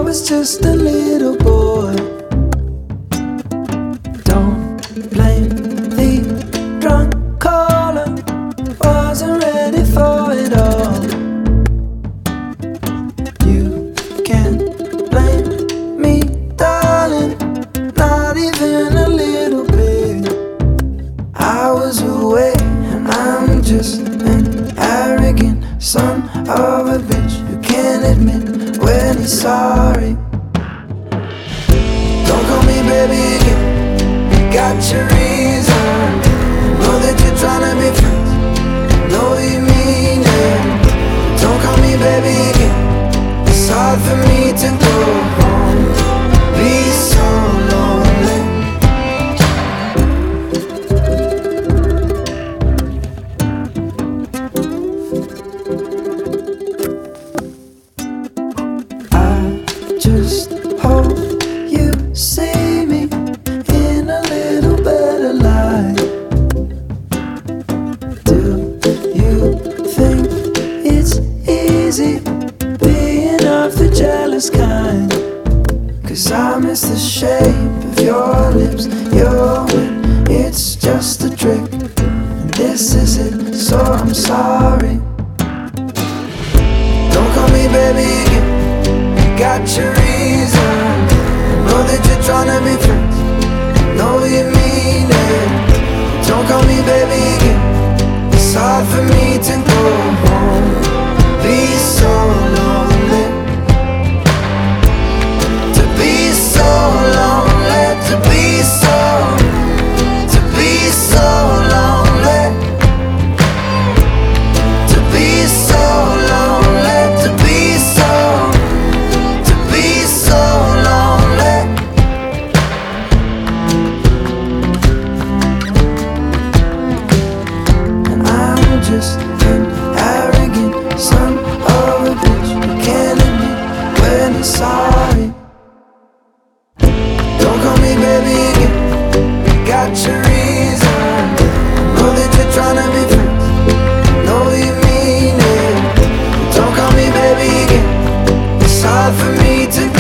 was just a little boy. Don't blame the drunk caller, wasn't ready for it all. You can't blame me, darling, not even a little bit. I was away and I'm just an arrogant son of a bitch who can't admit when he's sorry. Don't call me baby again, you got your reason. Know that you're trying to be friends, know you mean it. Don't call me baby again, it's hard for me to go home, be so lonely. Just hope you see me in a little better light. Do you think it's easy being of the jealous kind? 'Cause I miss the shape of your lips, your wit, it's just a trick, and this is it, so I'm sorry. Don't call me baby again, got your reason. Know that you're trying to be friends, know you mean it. Don't call me baby again, it's hard for me to go home, be so lonely. To be so lonely, to be so lonely. To be so lonely, to be so lonely. And I'm just an arrogant son of a bitch who can't admit when he's sorry. Don't call me baby again, you got your reason. Know that you're trying to be friends, know you mean it. Don't call me baby again, it's hard for me to